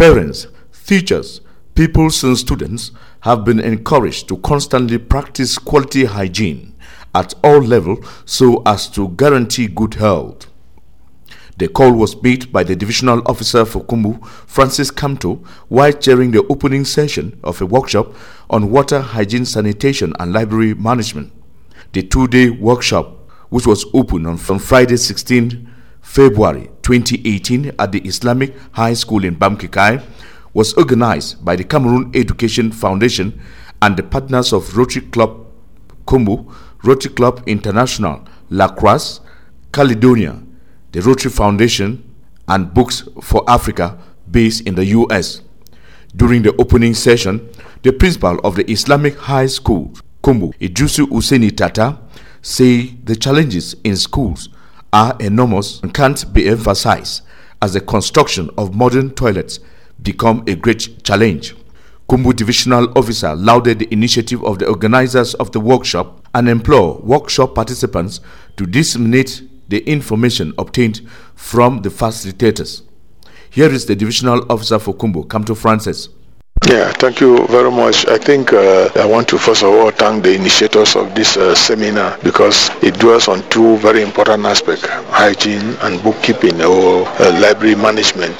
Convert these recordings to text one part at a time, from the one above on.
Parents, teachers, pupils and students have been encouraged to constantly practice quality hygiene at all levels so as to guarantee good health. The call was made by the Divisional Officer for Kumbu, Francis Kamto, while chairing the opening session of a workshop on water hygiene, sanitation and library management. The two-day workshop, which was opened on Friday 16 February 2018 at the Islamic High School in Bamkikai, was organized by the Cameroon Education Foundation and the partners of Rotary Club Kumbu, Rotary Club International, La Crosse, Caledonia, the Rotary Foundation, and Books for Africa based in the U.S. During the opening session, the principal of the Islamic High School, Kumbu, Idrisu Useni Tata, say the challenges in schools are enormous and can't be emphasized as the construction of modern toilets become a great challenge. Kumbu Divisional Officer lauded the initiative of the organizers of the workshop and implored workshop participants to disseminate the information obtained from the facilitators. Here is the Divisional Officer for Kumbu, Kamto Francis. Yeah, thank you very much. I think I want to first of all thank the initiators of this seminar because it dwells on two very important aspects, hygiene and bookkeeping or library management.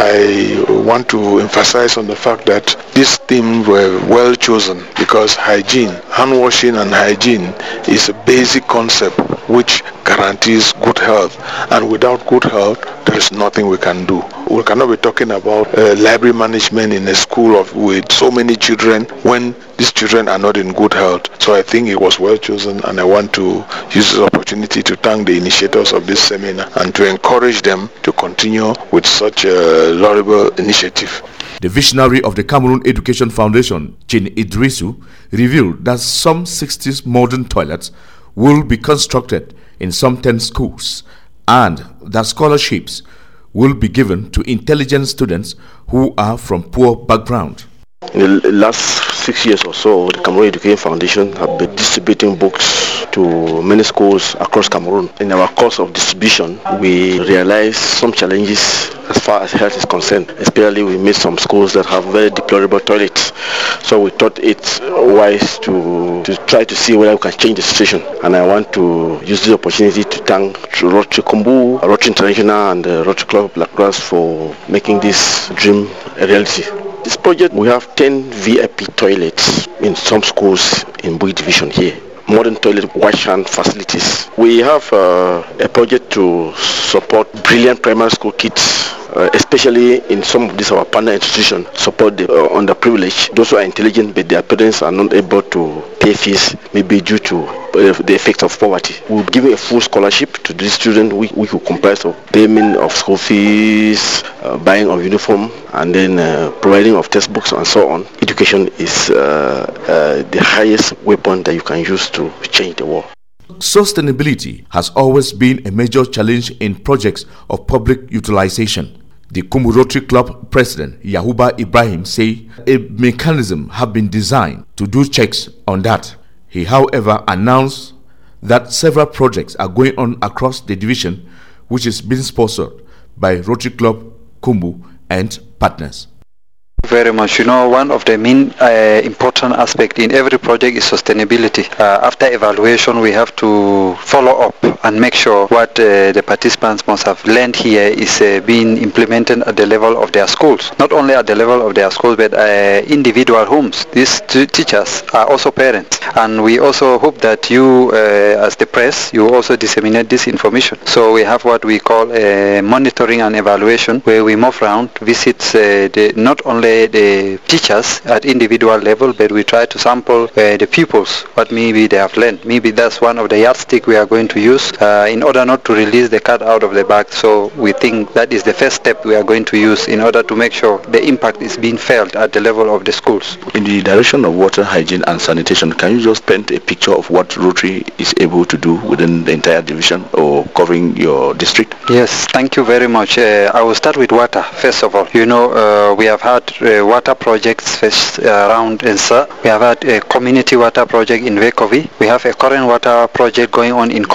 I want to emphasize on the fact that these themes were well chosen because hygiene, hand washing and hygiene is a basic concept which guarantees good health, and without good health there is nothing we can do. We cannot be talking about library management in a school with so many children when these children are not in good health. So I think it was well chosen, and I want to use this opportunity to thank the initiators of this seminar and to encourage them to continue with such a laudable initiative. The visionary of the Cameroon Education Foundation, Chin Idrisu, revealed that some 60 modern toilets will be constructed in some 10 schools and that scholarships will be given to intelligent students who are from poor background. In the last 6 years or so, the Cameroon Education Foundation have been distributing books to many schools across Cameroon. In our course of distribution, we realized some challenges as far as health is concerned. Especially we meet some schools that have very deplorable toilets. So we thought it wise to try to see whether we can change the situation. And I want to use this opportunity to thank Rotary Kumbu, Rotary International and Rotary Club La Crosse for making this dream a reality. This project, we have 10 VIP toilets in some schools in Bui Division here. Modern toilet wash hand facilities. We have a project to support brilliant primary school kids, especially in some of these our partner institutions, support the underprivileged. Those who are intelligent but their parents are not able to pay fees, maybe due to the effects of poverty. We're giving a full scholarship to these children, which will comprise of payment of school fees, buying of uniform, and then providing of textbooks and so on. Education is the highest weapon that you can use to change the world. Sustainability has always been a major challenge in projects of public utilization. The Kumbu Rotary Club President Yahuba Ibrahim say a mechanism have been designed to do checks on that. He, however, announced that several projects are going on across the division, which is being sponsored by Rotary Club Kumbu and partners. Very much. One of the main important aspects in every project is sustainability. After evaluation, we have to follow up and make sure what the participants must have learned here is being implemented at the level of their schools. Not only at the level of their schools, but individual homes. These teachers are also parents. And we also hope that you, as the press, you also disseminate this information. So we have what we call monitoring and evaluation, where we move around, visit not only the teachers at individual level, but we try to sample the pupils, what maybe they have learned. Maybe that's one of the yardstick we are going to use in order not to release the cat out of the bag. So we think that is the first step we are going to use in order to make sure the impact is being felt at the level of the schools. In the direction of water, hygiene and sanitation, can you just paint a picture of what Rotary is able to do within the entire division or covering your district? Yes, thank you very much. I will start with water, first of all. We have had water projects first around Ensa. We have had a community water project in Vekovi. We have a current water project going on in Kofki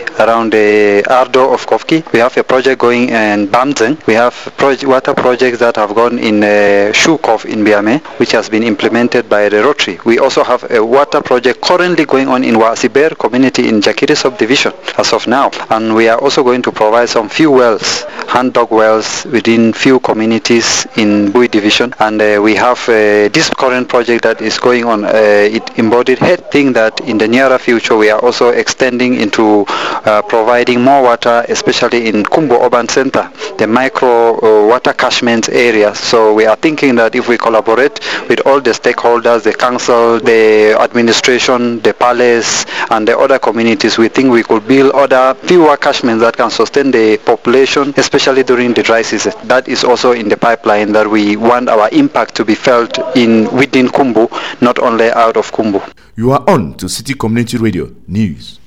around the Ardo of Kofki. We have a project going in Bamzeng. We have water projects that have gone in Shukov in Biame, which has been implemented by the Rotary. We also have a water project currently going on in Wasiber community in Jakiri subdivision as of now. And we are also going to provide some few wells, hand dug wells within few communities in Bui division. And we have this current project that is going on. It embodied head thing that in the nearer future we are also extending into providing more water, especially in Kumbo Urban Center, the micro water catchment area. So we are thinking that if we collaborate with all the stakeholders, the council, the administration, the palace, and the other communities, we think we could build other fewer catchments that can sustain the population, especially during the dry season. That is also in the pipeline, that we want our impact to be felt within Kumbu, not only out of Kumbu. You are on to City Community Radio News.